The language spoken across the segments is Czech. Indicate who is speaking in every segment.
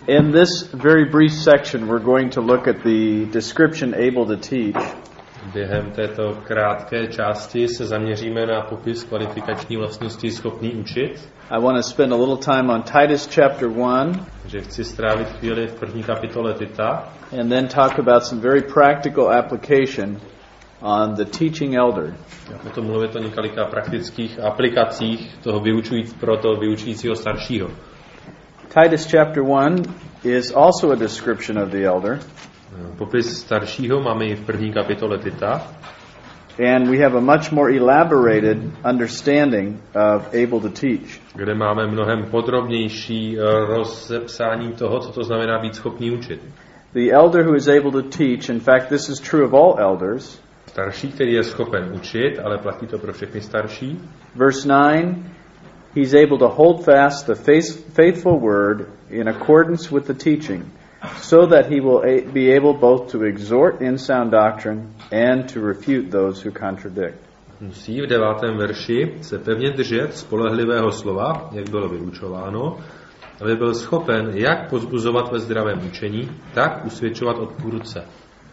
Speaker 1: In this very brief section, we're going to look at the description able to teach.
Speaker 2: Během této krátké části se zaměříme na popis kvalifikační vlastnosti schopný učit.
Speaker 1: I want to spend a little time on Titus chapter 1.
Speaker 2: Takže chci strávit chvíli v první kapitole Tita.
Speaker 1: And then talk about some very practical application on the teaching elder.
Speaker 2: A potom mluvit o několika praktických aplikacích toho vyučujícího staršího.
Speaker 1: Titus chapter 1 is also a description of the elder.
Speaker 2: Popis staršího máme i v první kapitole Tita.
Speaker 1: And we have a much more elaborated understanding of able to teach.
Speaker 2: Kde máme mnohem podrobnější rozepsání toho, co to znamená být schopný učit.
Speaker 1: The elder who is able to teach, in fact this is true of all elders.
Speaker 2: Starší, který je schopen učit, ale platí to pro všechny starší.
Speaker 1: Verse 9, he's able to hold fast the faithful word in accordance with the teaching, so that he will be able both to exhort in sound doctrine and to refute those who contradict.
Speaker 2: Musí v 9. verši se pevně držet spolehlivého slova, jak bylo vyučováno, aby byl schopen jak povzbuzovat ve zdravém učení, tak usvědčovat odpůrce.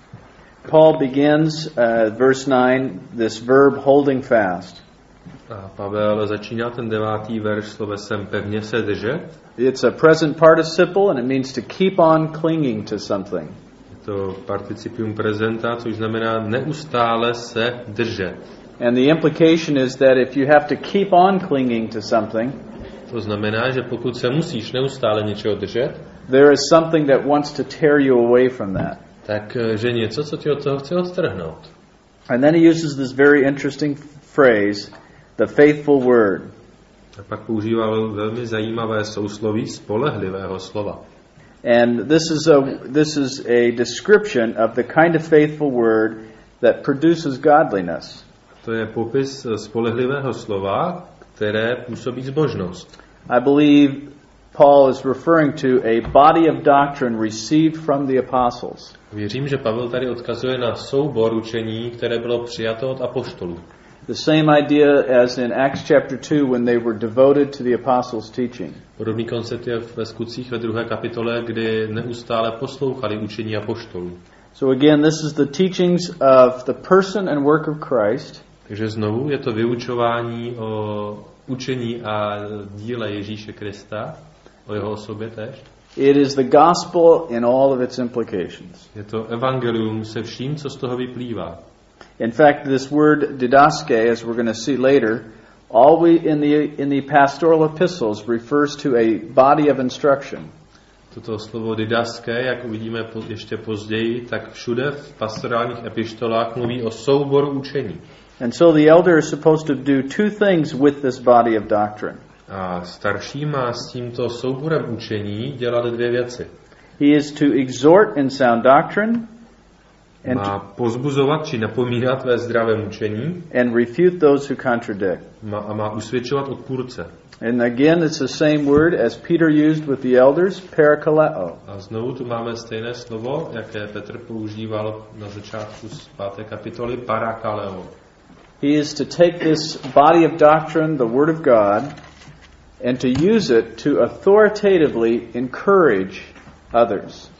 Speaker 1: Paul begins verse 9, this verb holding fast.
Speaker 2: A Pavel začíná ten 9. verš slovesem pevně se držet.
Speaker 1: It's a present participle and it means to keep on clinging to something.
Speaker 2: Je to participium presenta, což znamená neustále se držet.
Speaker 1: And the implication is that if you have to keep on clinging to something,
Speaker 2: to znamená, že pokud se musíš neustále něčeho držet,
Speaker 1: there is something that wants to tear you away from that.
Speaker 2: Tak, že něco, co ti od toho chce odtrhnout.
Speaker 1: And then he uses this very interesting phrase, the faithful word.
Speaker 2: A pak používal velmi zajímavé sousloví spolehlivého slova.
Speaker 1: And this is a description of the kind of faithful word that produces godliness.
Speaker 2: To je popis spolehlivého slova, které působí zbožnost.
Speaker 1: I believe Paul is referring to a body of doctrine received from the apostles.
Speaker 2: Věřím, že Pavel tady odkazuje na soubor učení, které bylo přijato od apoštolů.
Speaker 1: The same idea as in Acts chapter 2 when they were devoted to the apostles' teaching.
Speaker 2: Podobný koncept je ve Skutcích ve 2. kapitole, kdy neustále poslouchali učení apoštolů.
Speaker 1: So again, this is the teachings of the person and work of Christ.
Speaker 2: Takže znovu je to vyučování o učení a díle Ježíše Krista, o jeho osobě též.
Speaker 1: It is the gospel in all of its implications.
Speaker 2: Je to evangelium se vším, co z toho vyplývá.
Speaker 1: In fact, this word didaske, as we're going to see later, always in the pastoral epistles refers to a body of instruction.
Speaker 2: Toto slovo didaske, jak uvidíme ještě později, tak všude v pastorálních epištolách mluví o souboru učení.
Speaker 1: And so the elder is supposed to do two things with this body of doctrine.
Speaker 2: A starší má s tímto souborem učení dělat dvě věci.
Speaker 1: He is to exhort in sound doctrine
Speaker 2: má pozbuzovat či napomínat ve zdravém učení
Speaker 1: and refute those who contradict.
Speaker 2: A má usvědčovat odpůrce.
Speaker 1: And again, it's the same word as Peter used with the elders, parakaleo.
Speaker 2: A znovu tu máme stejné slovo, jaké Petr používal na začátku z 5. kapitoly, parakaleo.
Speaker 1: He is to take this body of doctrine, the Word of God, and to use it to authoritatively encourage others.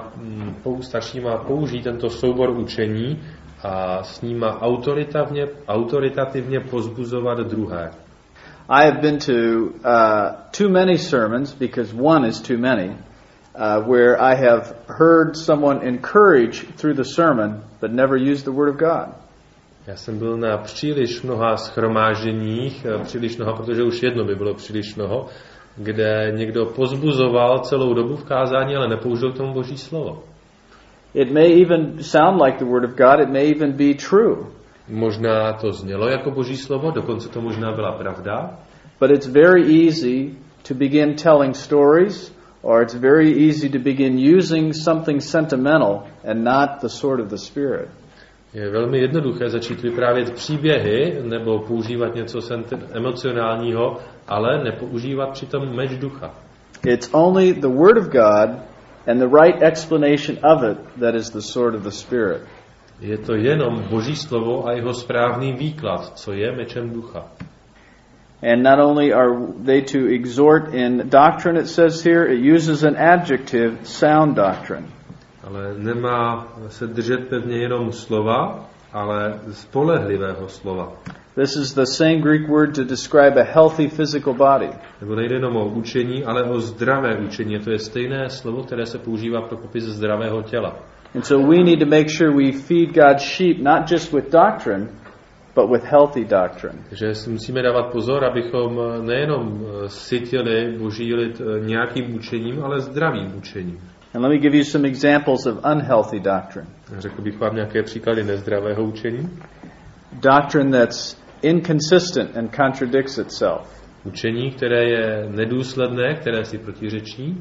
Speaker 2: Starší má použít tento soubor učení a s ním má autoritativně pozbuzovat druhé.
Speaker 1: I have been to too many sermons, because one is too many, where I have heard someone encourage through the sermon, but never used the Word of God.
Speaker 2: Já jsem byl na příliš mnoha shromážděních, příliš mnoha, protože už jedno by bylo příliš mnoho, kde někdo pozbuzoval celou dobu v kázání, ale nepoužil k tomu Boží slovo.
Speaker 1: It may even sound like the Word of God, it may even be true.
Speaker 2: Možná to znělo jako Boží slovo, dokonce to možná byla pravda.
Speaker 1: But it's very easy to begin telling stories, or it's very easy to begin using something sentimental and not the sword of the Spirit.
Speaker 2: Je velmi jednoduché začít vyprávět příběhy nebo používat něco emocionálního, ale nepoužívat přitom meč ducha.
Speaker 1: It's only the Word of God and the right explanation of it that is the sword of the Spirit.
Speaker 2: Je to jenom Boží slovo a jeho správný výklad, co je mečem ducha.
Speaker 1: And not only are they to exhort in doctrine, it says here, it uses an adjective, sound doctrine.
Speaker 2: Ale nemá se držet pevně jenom slova, ale spolehlivého slova.
Speaker 1: This is the same Greek word to describe a healthy physical body.
Speaker 2: Nebo nejde jenom o učení, ale o zdravé učení. To je stejné slovo, které se používá pro popis zdravého těla.
Speaker 1: And so we need to make sure we feed God's sheep not just with doctrine, but with healthy doctrine.
Speaker 2: Takže si musíme dávat pozor, abychom nejenom sytili boží lid nějakým učením, ale zdravým učením.
Speaker 1: And let me give you some examples of unhealthy doctrine.
Speaker 2: Řekl bych vám nějaké příklady nezdravého učení.
Speaker 1: Doctrine that's inconsistent and contradicts itself.
Speaker 2: Učení, které je nedůsledné, které si protiřečí.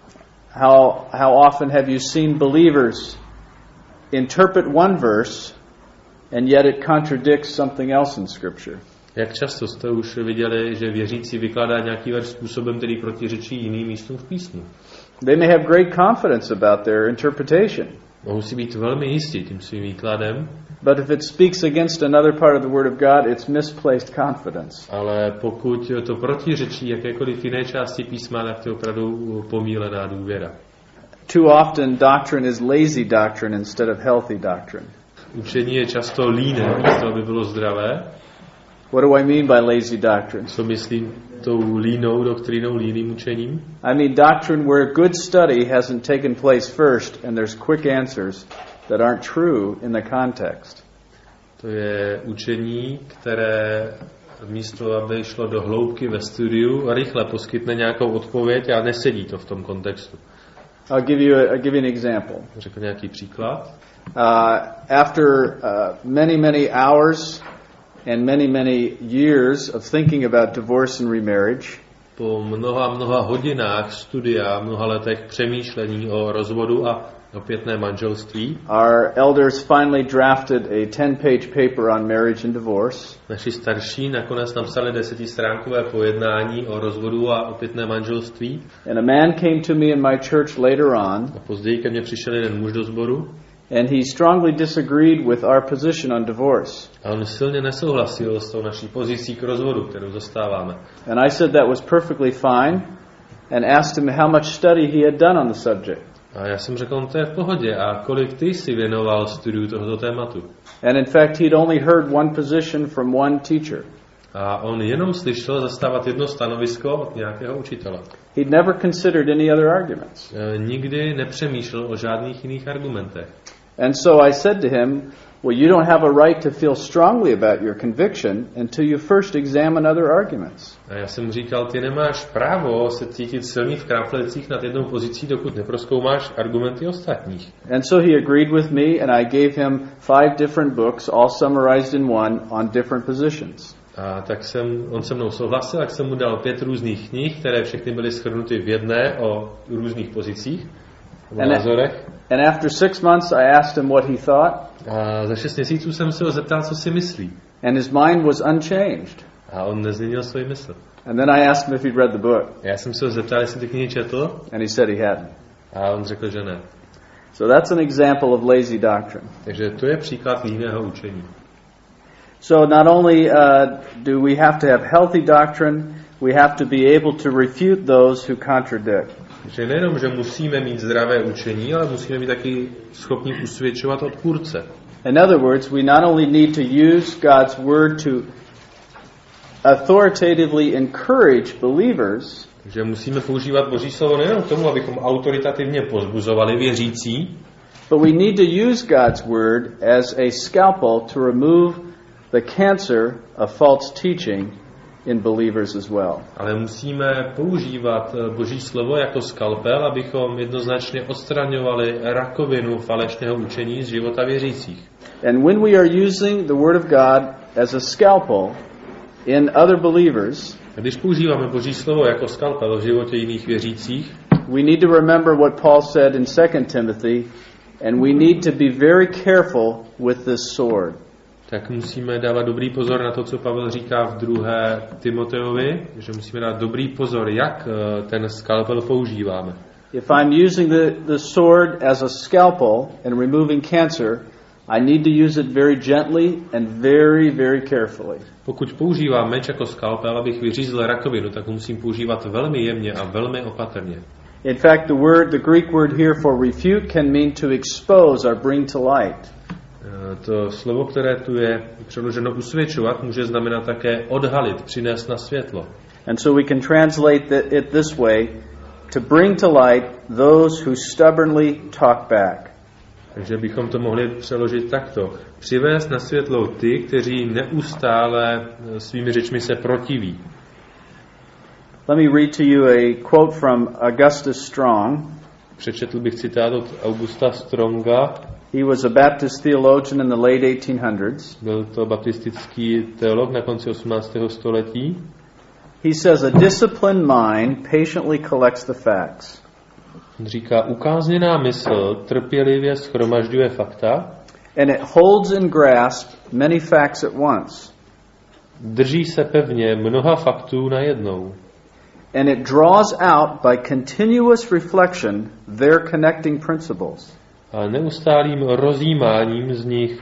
Speaker 1: How often have you seen believers interpret one verse and yet it contradicts something else in Scripture?
Speaker 2: Jak často jste už viděli, že věřící vykládá nějaký verš způsobem, který protiřečí jiným místům v písmu?
Speaker 1: They may have great confidence about their interpretation.
Speaker 2: Mohou si být velmi jistí tím svým výkladem.
Speaker 1: But if it speaks against another part of the Word of God, it's misplaced confidence.
Speaker 2: Ale pokud to protiřečí jakékoliv jiné části písma, tak to je opravdu pomílená důvěra.
Speaker 1: Too often doctrine is lazy doctrine instead of healthy doctrine.
Speaker 2: Učení je často líné, místo aby bylo zdravé.
Speaker 1: What do I mean by lazy doctrine?
Speaker 2: Co myslím tou línou doktrínou, líným učením?
Speaker 1: I mean doctrine where good study hasn't taken place first and there's quick answers that aren't true in the context.
Speaker 2: To je učení, které místo, aby šlo do hloubky ve studiu, rychle poskytne nějakou odpověď a nesedí to v tom kontextu.
Speaker 1: I'll give you an example.
Speaker 2: Řekl nějaký příklad.
Speaker 1: After many hours and many years of thinking about divorce and remarriage,
Speaker 2: po mnoha hodinách studia, mnoha letech přemýšlení o rozvodu a opětné manželství,
Speaker 1: our elders finally drafted a 10-page paper on marriage and divorce.
Speaker 2: Naši starší nakonec napsali 10stránkové pojednání o rozvodu a opětné manželství.
Speaker 1: And a man came to me in my church later on.
Speaker 2: A později ke mně přišel jeden muž do sboru.
Speaker 1: And he strongly disagreed with our position on divorce.
Speaker 2: A on silně nesouhlasil s tou naší pozicí k rozvodu, kterou zastáváme.
Speaker 1: And I said that was perfectly fine and asked him how much study he had done on the subject.
Speaker 2: A já jsem řekl, to je v pohodě. A kolik ty si věnoval studiu tohoto tématu?
Speaker 1: And in fact, he'd only heard one position from one teacher.
Speaker 2: A on jenom slyšel zastávat jedno stanovisko od nějakého učitele.
Speaker 1: He'd never considered any other arguments.
Speaker 2: Nikdy nepřemýšlel o žádných jiných argumentech.
Speaker 1: And so I said to him, well, you don't have a right to feel strongly about your conviction until you first examine other arguments.
Speaker 2: A já jsem říkal, ty nemáš právo se cítit silný v kráplecích nad jednou pozicí, dokud neprozkoumáš argumenty ostatních.
Speaker 1: And so he agreed with me and I gave him 5 different books, all summarized in one, on different positions.
Speaker 2: A tak on se mnou souhlasil, tak jsem mu dal 5 různých knih, které všechny byly shrnuty v jedné o různých pozicích, o názorech.
Speaker 1: And after 6 months I asked him what he thought.
Speaker 2: A za 6 měsíců jsem se ho zeptal, co si myslí.
Speaker 1: And his mind was unchanged.
Speaker 2: A on nezměnil svůj mysl.
Speaker 1: And then I asked him if he'd read the book.
Speaker 2: Já jsem se ho zeptal, jestli ty knihy četl.
Speaker 1: And he said he hadn't.
Speaker 2: A on řekl, že ne.
Speaker 1: So that's an example of lazy doctrine.
Speaker 2: Takže to je příklad líného učení.
Speaker 1: So not only do we have to have healthy doctrine, we have to be able to refute those who contradict.
Speaker 2: Takže nejenom, že musíme mít zdravé učení, ale musíme být taky schopni usvědčovat odpůrce.
Speaker 1: In other words, we not only need to use God's word to authoritatively encourage believers,
Speaker 2: že musíme používat Boží slovo nejen k tomu, abychom autoritativně povzbuzovali věřící,
Speaker 1: but we need to use God's word as a scalpel to remove the cancer of false teaching in believers as well.
Speaker 2: Ale musíme používat Boží slovo jako skalpel, abychom jednoznačně odstraňovali rakovinu falešného učení z života věřících.
Speaker 1: And when we are using the word of God as a scalpel in other believers,
Speaker 2: když používáme Boží slovo jako skalpel v životě jiných věřících,
Speaker 1: we need to remember what Paul said in 2 Timothy, and we need to be very careful with this sword.
Speaker 2: Tak musíme dávat dobrý pozor na to, co Pavel říká v 2. Timoteovi, že musíme dát dobrý pozor, jak ten skalpel používáme.
Speaker 1: If I'm using the sword as a scalpel and removing cancer, I need to use it very gently and very, very carefully.
Speaker 2: Pokud používám meč jako skalpel, abych vyřízl rakovinu, tak ho musím používat velmi jemně a velmi opatrně.
Speaker 1: In fact, the Greek word here for refute can mean to expose or bring to light.
Speaker 2: To slovo, které tu je přeloženo usvědčovat, může znamenat také odhalit, přinést na světlo.
Speaker 1: And so we can translate it this way, to bring to light those who stubbornly talk back.
Speaker 2: Takže bychom to mohli přeložit takto. Přivést na světlo ty, kteří neustále svými řečmi se protiví.
Speaker 1: Let me read to you a quote from Augustus Strong.
Speaker 2: Přečetl bych citát od Augusta Stronga.
Speaker 1: He was a Baptist theologian in the late 1800s.
Speaker 2: Byl to baptistický teolog na konci 18. století.
Speaker 1: He says, a disciplined mind patiently collects the facts.
Speaker 2: Říká, ukázněná mysl trpělivě shromažďuje fakta.
Speaker 1: And it holds in grasp many facts at once.
Speaker 2: Drží se pevně mnoha faktů najednou.
Speaker 1: And it draws out by continuous reflection their connecting principles.
Speaker 2: A neustálým rozjímáním z nich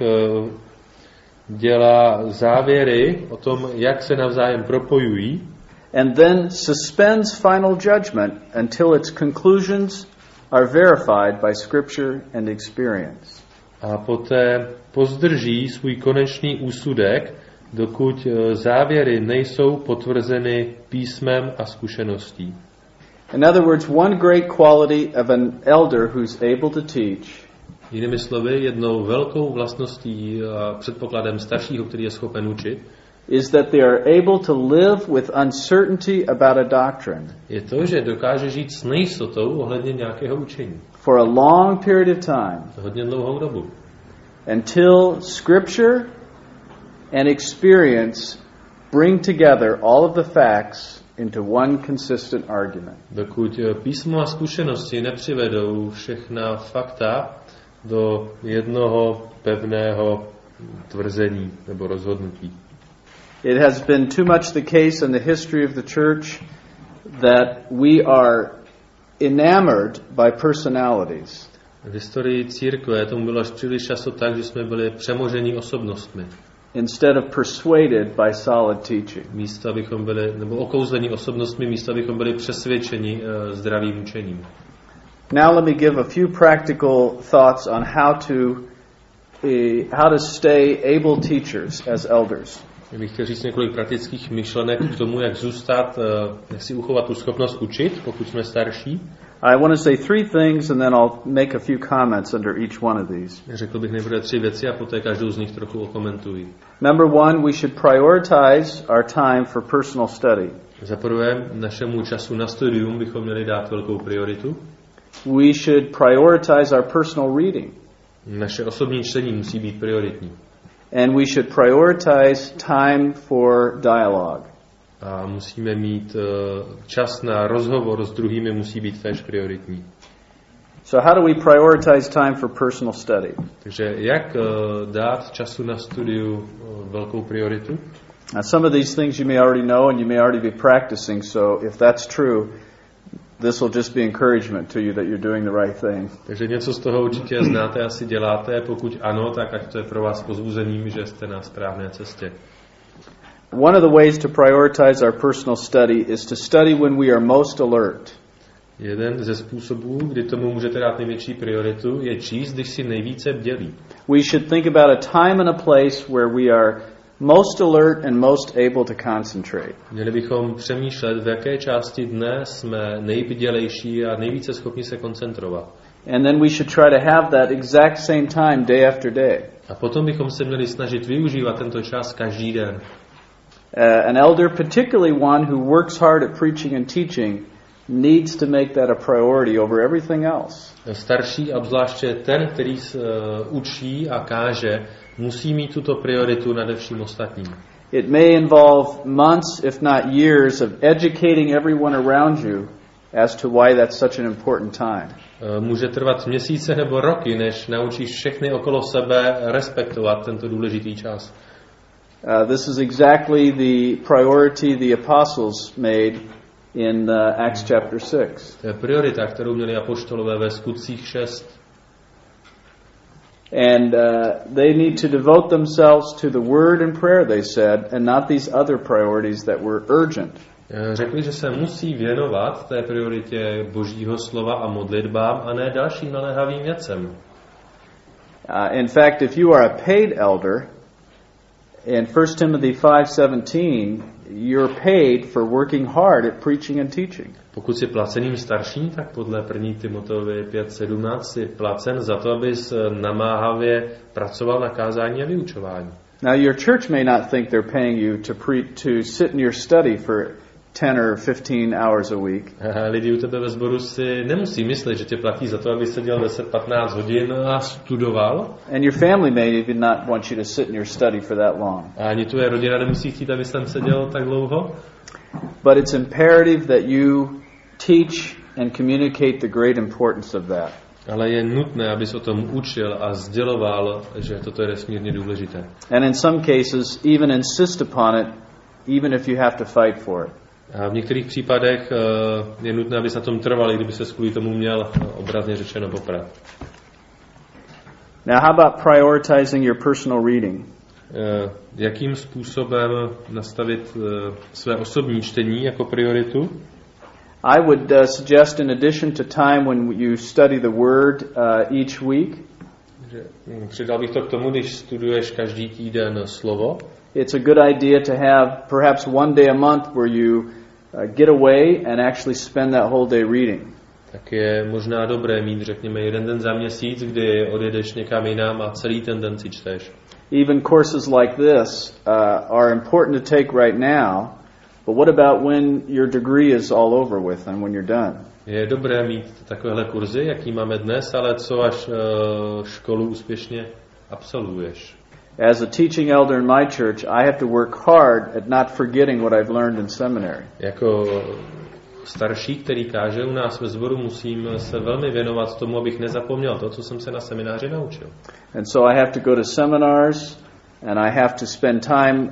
Speaker 2: dělá závěry o tom, jak se navzájem propojují.
Speaker 1: And then suspends final judgment until its conclusions are verified by Scripture and experience.
Speaker 2: A poté pozdrží svůj konečný úsudek, dokud závěry nejsou potvrzeny písmem a zkušeností.
Speaker 1: In other words, one great quality of an elder who's able to teach
Speaker 2: Jinými slovy, jednou velkou vlastností a předpokladem staršího, který je schopen učit,
Speaker 1: is that they are able to live with uncertainty about a doctrine.
Speaker 2: Je to, že dokáže žít s nejistotou ohledně nějakého učení.
Speaker 1: For a long period of time.
Speaker 2: Hodně dlouhou dobu.
Speaker 1: Until Scripture and experience bring together all of the facts into one consistent argument.
Speaker 2: Dokud písmo a zkušenosti nepřivedou všechna fakta do jednoho pevného tvrzení nebo rozhodnutí.
Speaker 1: It has been too much the case in the history of the church that we are enamored by personalities.
Speaker 2: V historii církve tomu bylo až příliš často tak, že jsme byli přemoženi osobnostmi.
Speaker 1: Instead of persuaded by solid teaching.
Speaker 2: Místo, abychom byli, nebo okouzlení osobnostmi, místo, abychom byli přesvědčeni zdravým učením.
Speaker 1: Now let me give a few practical thoughts on how to stay able teachers as elders.
Speaker 2: Já bych chtěl říct několik praktických myšlenek k tomu, jak zůstat, jak si uchovat tu schopnost učit, pokud jsme starší.
Speaker 1: I want to say three things and then I'll make a few comments under each one of these.
Speaker 2: Řekl bych nejprve 3 věci a poté každou z nich trochu okomentuji.
Speaker 1: Number one, we should prioritize our time for personal study.
Speaker 2: Za prvé, našemu času na studium bychom měli dát velkou prioritu.
Speaker 1: We should prioritize our personal reading.
Speaker 2: Naše osobní čtení musí být prioritní.
Speaker 1: And we should prioritize time for dialogue.
Speaker 2: A musíme mít čas na rozhovor s druhými, musí být též prioritní.
Speaker 1: So how do we prioritize time for personal study?
Speaker 2: Takže jak dát času na studiu velkou prioritu?
Speaker 1: Some of these things you may already know and you may already be practicing, so if that's true, this will just be encouragement to you that you're doing the right thing.
Speaker 2: Takže něco z toho určitě znáte, asi děláte, pokud ano, tak ať to je pro vás povzbuzením, že jste na správné cestě.
Speaker 1: One of the ways to prioritize our personal study is to study when we are most alert.
Speaker 2: Jeden ze způsobů, kdy tomu můžete dát největší prioritu, je číst, když si nejvíce bdělí.
Speaker 1: We should think about a time and a place where we are most alert and most able to concentrate.
Speaker 2: Měli bychom přemýšlet, v jaké části dne jsme nejbdělejší a nejvíce schopni se koncentrovat.
Speaker 1: And then we should try to have that exact same time day after day.
Speaker 2: A potom bychom se měli snažit využívat tento čas každý den.
Speaker 1: An elder, particularly one who works hard at preaching and teaching, needs to make that a priority over everything else.
Speaker 2: Starší, a obzvláště ten, který učí a káže, musí mít tuto prioritu nade vším ostatním.
Speaker 1: It may involve months, if not years, of educating everyone around you as to why that's such an important time.
Speaker 2: Může trvat měsíce nebo roky, než naučíš všechny okolo sebe respektovat tento důležitý čas.
Speaker 1: This is exactly the priority the apostles made in Acts chapter 6.
Speaker 2: To je priorita, kterou měli apoštolové ve Skutcích 6.
Speaker 1: And they need to devote themselves to the word and prayer, they said, and not these other priorities that were urgent.
Speaker 2: Řekli, že se musí věnovat té prioritě Božího slova a modlitbám a ne dalším naléhavým věcem.
Speaker 1: In fact, if you are a paid elder, in 1 Timothy 5:17, you're paid for working hard at preaching and teaching.
Speaker 2: Pokud jsi placeným starším, tak podle 1. Timoteovi 5:17 jsi placen za to, abys namáhavě pracoval na kázání a vyučování.
Speaker 1: Now your church may not think they're paying you to sit in your study for 10 or 15 hours a week.
Speaker 2: Lidi u tebe ve sboru si nemusí myslet, že tě platí za to, aby seděl 10-15 hodin a studoval.
Speaker 1: And your family may even not want you to sit in your study for that long.
Speaker 2: A ani tvoje rodina nemusí chtít, aby tam seděl tak dlouho.
Speaker 1: But it's imperative that you teach and communicate the great importance of that.
Speaker 2: Ale je nutné, abys o tom učil a sděloval, že toto je nesmírně důležité.
Speaker 1: And in some cases even insist upon it, even if you have to fight for it.
Speaker 2: A v některých případech je nutné, abys na tom trval, i kdyby se kvůli tomu měl obrazně řečeno poprat.
Speaker 1: Now how about prioritizing your personal reading?
Speaker 2: Jakým způsobem nastavit své osobní čtení jako prioritu?
Speaker 1: I would suggest, in addition to time when you study the Word each week,
Speaker 2: Přidal bych to k tomu, když studuješ každý týden slovo.
Speaker 1: It's a good idea to have perhaps one day a month where you get away and actually spend that whole day reading.
Speaker 2: Tak je možná dobré mít, řekněme, jeden den za měsíc, kdy odjedeš někam jinam a celý ten den si čteš.
Speaker 1: Even courses like this are important to take right now, but what about when your degree is all over with and when you're done?
Speaker 2: Je dobré mít takovéhle kurzy, jaký máme dnes, ale co až školu úspěšně absolvuješ.
Speaker 1: As a teaching elder in my church, I have to work hard at not forgetting what I've learned in seminary.
Speaker 2: Jako starší, který káže u nás ve sboru, musím se velmi věnovat tomu, abych nezapomněl to, co jsem se na semináři naučil.
Speaker 1: And so I have to go to seminars and I have to spend time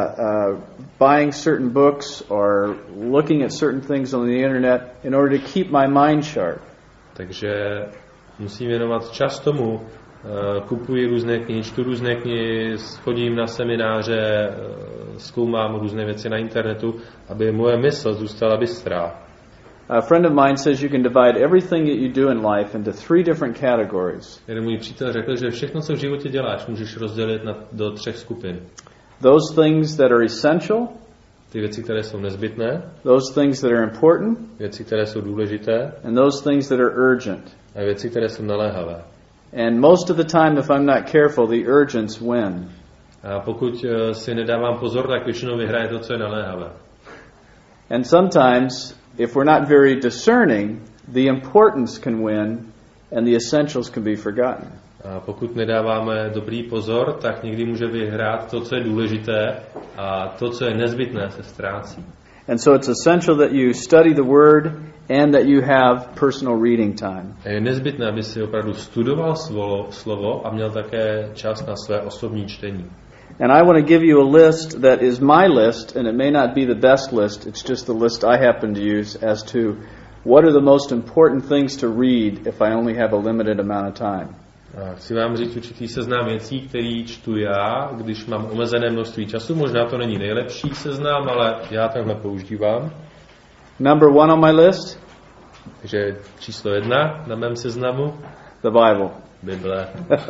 Speaker 1: buying certain books or looking at certain things on the internet in order to keep my mind sharp.
Speaker 2: Takže musím věnovat čas tomu, kupuji různé knihy, čtu různé knihy, chodím na semináře, zkoumám různé věci na internetu, aby moje mysl zůstala bystrá.
Speaker 1: A friend of mine says you can divide everything that you do in life into 3 different categories.
Speaker 2: Jeden můj přítel řekl, že všechno, co v životě děláš, můžeš rozdělit do 3 skupin.
Speaker 1: Those things that are essential,
Speaker 2: ty věci, které jsou nezbytné,
Speaker 1: those things that are important,
Speaker 2: věci, které jsou důležité,
Speaker 1: and those things that are urgent.
Speaker 2: A věci, které jsou naléhavé.
Speaker 1: And most of the time, if I'm not careful, the urgents win.
Speaker 2: A pokud si nedávám pozor, tak většinou vyhraje to, co je naléhavé.
Speaker 1: And sometimes, if we're not very discerning, the importance can win and the essentials can be forgotten.
Speaker 2: A pokud nedáváme dobrý pozor, tak někdy může vyhrát to, co je důležité, a to, co je nezbytné, se ztrácí.
Speaker 1: And so it's essential that you study the Word and that you have personal reading time.
Speaker 2: Je nezbytné, aby si opravdu studoval slovo a měl také čas na své osobní čtení.
Speaker 1: And I want to give you a list that is my list, and it may not be the best list, it's just the list I happen to use as to what are the most important things to read if I only have a limited amount of time.
Speaker 2: A chci vám říct určitý seznam věcí, který čtu já, když mám omezené množství času. Možná to není nejlepší seznam, ale já takhle používám.
Speaker 1: Number 1 on my list.
Speaker 2: Takže číslo 1 na mém seznamu.
Speaker 1: The Bible.
Speaker 2: Bible.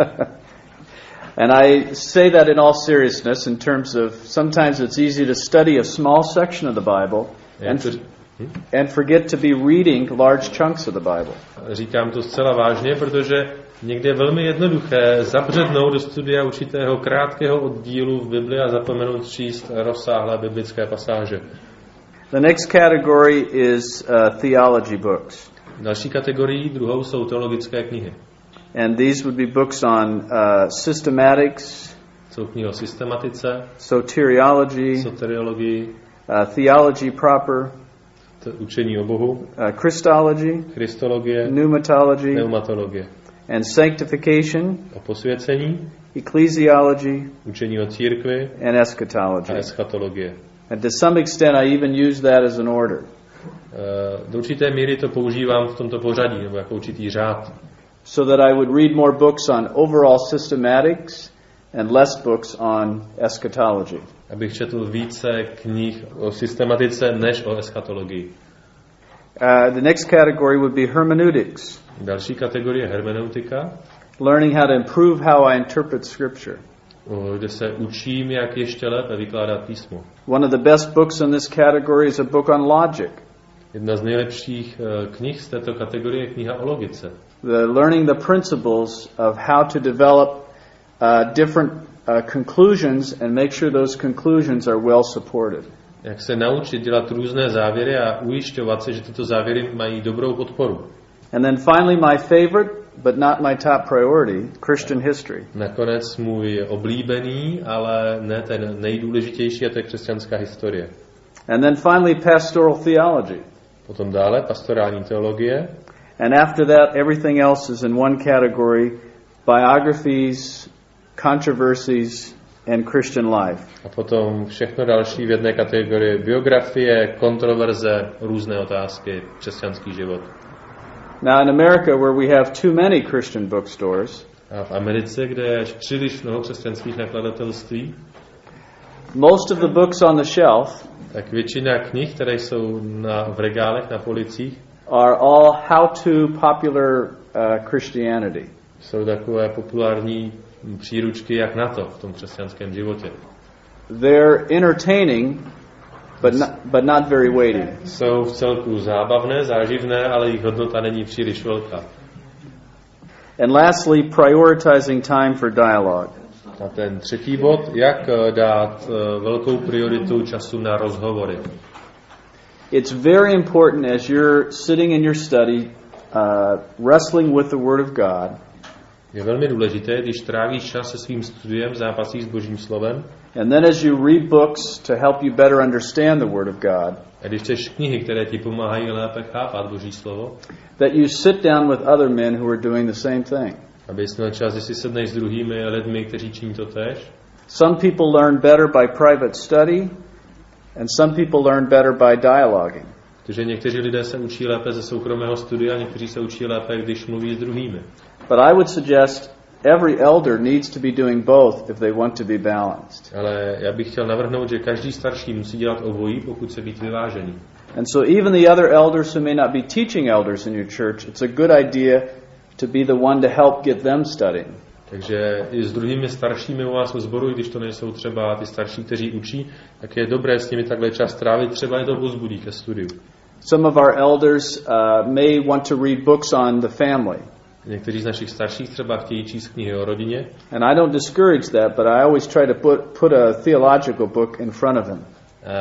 Speaker 1: And I say that in all seriousness in terms of sometimes it's easy to study a small section of the Bible and forget to be reading large chunks of the Bible.
Speaker 2: Říkám to zcela vážně, protože někdy je velmi jednoduché zabřednout do studia určitého krátkého oddílu v Bibli a zapomenout číst rozsáhlé biblické pasáže.
Speaker 1: The next category is theology books.
Speaker 2: Další kategorií, druhou, jsou teologické knihy.
Speaker 1: And these would be books on systematics,
Speaker 2: jsou knihy o systematice,
Speaker 1: soteriology, theology proper,
Speaker 2: učení o Bohu,
Speaker 1: Christology, pneumatology, and sanctification,
Speaker 2: o posvěcení,
Speaker 1: ecclesiology,
Speaker 2: učení o církvi,
Speaker 1: and eschatology.
Speaker 2: A eschatologie.
Speaker 1: And to some extent I even use that as an order.
Speaker 2: Do určité míry to používám v tomto pořadí, nebo jako určitý řád.
Speaker 1: so that I would read more books on overall systematics and less books on eschatology.
Speaker 2: Abych četl více knih o systematice než o eschatologii.
Speaker 1: The next category would be hermeneutics.
Speaker 2: Další kategorie hermeneutika,
Speaker 1: learning how to improve how I interpret Scripture.
Speaker 2: Kde se učím, jak ještě lépe vykládat písmo.
Speaker 1: One of the best books in this category is a book on logic.
Speaker 2: Jedna z nejlepších knih z této kategorie je kniha o logice.
Speaker 1: Learning the principles of how to develop different conclusions and make sure those conclusions are well supported.
Speaker 2: Jak se naučit dělat různé závěry a ujišťovat se, že tyto závěry mají dobrou podporu.
Speaker 1: And then finally my favorite, but not my top priority, Christian history.
Speaker 2: Nakonec můj oblíbený, ale ne ten nejdůležitější, a to je křesťanská historie.
Speaker 1: And then finally pastoral theology.
Speaker 2: Potom dále pastorální teologie.
Speaker 1: And after that everything else is in one category, biographies, controversies and Christian life.
Speaker 2: A potom všechno další v jedné kategorii: biografie, kontroverze, různé otázky, křesťanský život.
Speaker 1: Now in America, where we have too many Christian bookstores,
Speaker 2: a v Americe, kde je příliš mnoho křesťanských nakladatelství,
Speaker 1: most of the books on the shelf,
Speaker 2: tak většina knih, které jsou v regálech na policích,
Speaker 1: are all how-to popular Christianity.
Speaker 2: Jsou takové populární příručky, jak na to v tom křesťanském životě.
Speaker 1: They're entertaining, but not very weighty.
Speaker 2: Jsou v celku zábavné, záživné, ale jejich hodnota není příliš velká.
Speaker 1: And lastly, prioritizing time for dialogue.
Speaker 2: A ten třetí bod, jak dát velkou prioritu času na rozhovory.
Speaker 1: It's very important as you're sitting in your study, wrestling with the Word of God.
Speaker 2: Je velmi důležité, když trávíš čas se svým studiem, zápasíš s Božím slovem.
Speaker 1: And then as you read books to help you better understand the Word of God.
Speaker 2: A když čteš knihy, které ti pomáhají lépe chápat Boží slovo.
Speaker 1: That you sit down with other men who are doing the same thing.
Speaker 2: Abys měl čas, když si sedneš s druhými lidmi, kteří činí to též.
Speaker 1: Some people learn better by private study, and some people learn better by dialoguing.
Speaker 2: Protože někteří lidé se učí lépe ze soukromého studia, někteří se učí lépe, když mluví s druhými.
Speaker 1: But I would suggest every elder needs to be doing both if they want to be balanced.
Speaker 2: Ale já bych chtěl navrhnout, že každý starší musí dělat obojí, pokud chce být vyvážený.
Speaker 1: And so even the other elders who may not be teaching elders in your church, it's a good idea to be the one to help get them studying.
Speaker 2: Takže i s druhými staršími u vás ve sboru, když to nejsou třeba ty starší, kteří učí, tak je dobré s nimi takhle čas trávit, třeba je to povzbudí ke studiu.
Speaker 1: Some of our elders may want to read books on the family.
Speaker 2: Někteří z našich starších třeba chtějí číst knihy o rodině.
Speaker 1: And I don't discourage that, but I always try to put a theological book in front of them.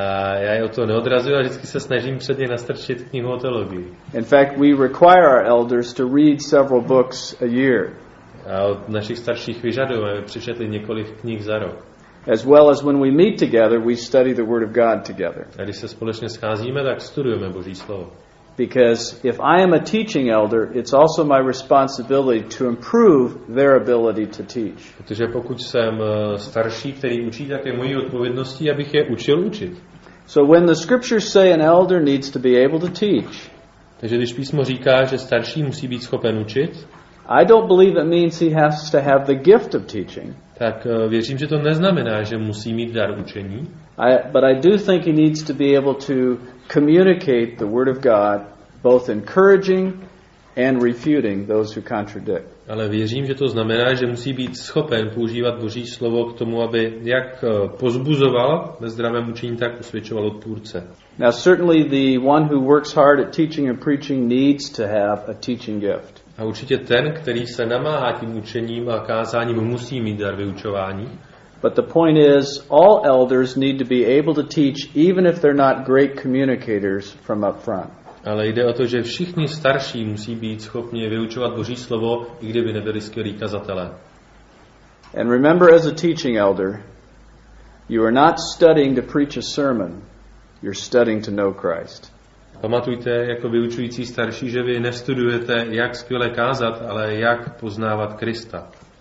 Speaker 2: Já je o to neodrazuji, ale vždycky se snažím před ně nastrčit knihu o teologii.
Speaker 1: In fact, we require our elders to read several books a year.
Speaker 2: A od našich starších vyžadujeme, aby přečetli několik knih za rok.
Speaker 1: As well as when we meet together, we study the Word of God together.
Speaker 2: A když se společně scházíme, tak studujeme Boží slovo.
Speaker 1: Because if I am a teaching elder, it's also my responsibility to improve their ability to teach.
Speaker 2: Protože pokud jsem starší, který učí, tak je mojí odpovědností, abych je učil učit.
Speaker 1: So when the scriptures say an elder needs to be able to teach,
Speaker 2: takže když písmo říká, že starší musí být schopen učit,
Speaker 1: I don't believe it means he has to have the gift of teaching.
Speaker 2: Tak věřím, že to neznamená, že musí mít dar učení.
Speaker 1: But I do think he needs to be able to communicate the Word of God, both encouraging and refuting those who contradict.
Speaker 2: Ale věřím, že to znamená, že musí být schopen používat Boží slovo k tomu, aby jak pozbuzoval ve zdravém učení, tak usvědčoval odpůrce.
Speaker 1: Now certainly the one who works hard at teaching and preaching needs to have a teaching gift.
Speaker 2: A určitě ten, který se namáhá tím učením a kázáním, musí mít dar vyučování.
Speaker 1: But the point is, all elders need to be able to teach even if they're not great communicators from up front.
Speaker 2: Ale jde o to, že všichni starší musí být schopni vyučovat Boží slovo, i kdyby nebyli skvělí kazatelé.
Speaker 1: And remember, as a teaching elder, you are not studying to preach a sermon. You're studying to know Christ.
Speaker 2: Pamatujte, jako vyučující starší, že vy nestudujete, jak skvěle kázat, ale jak poznávat Krista.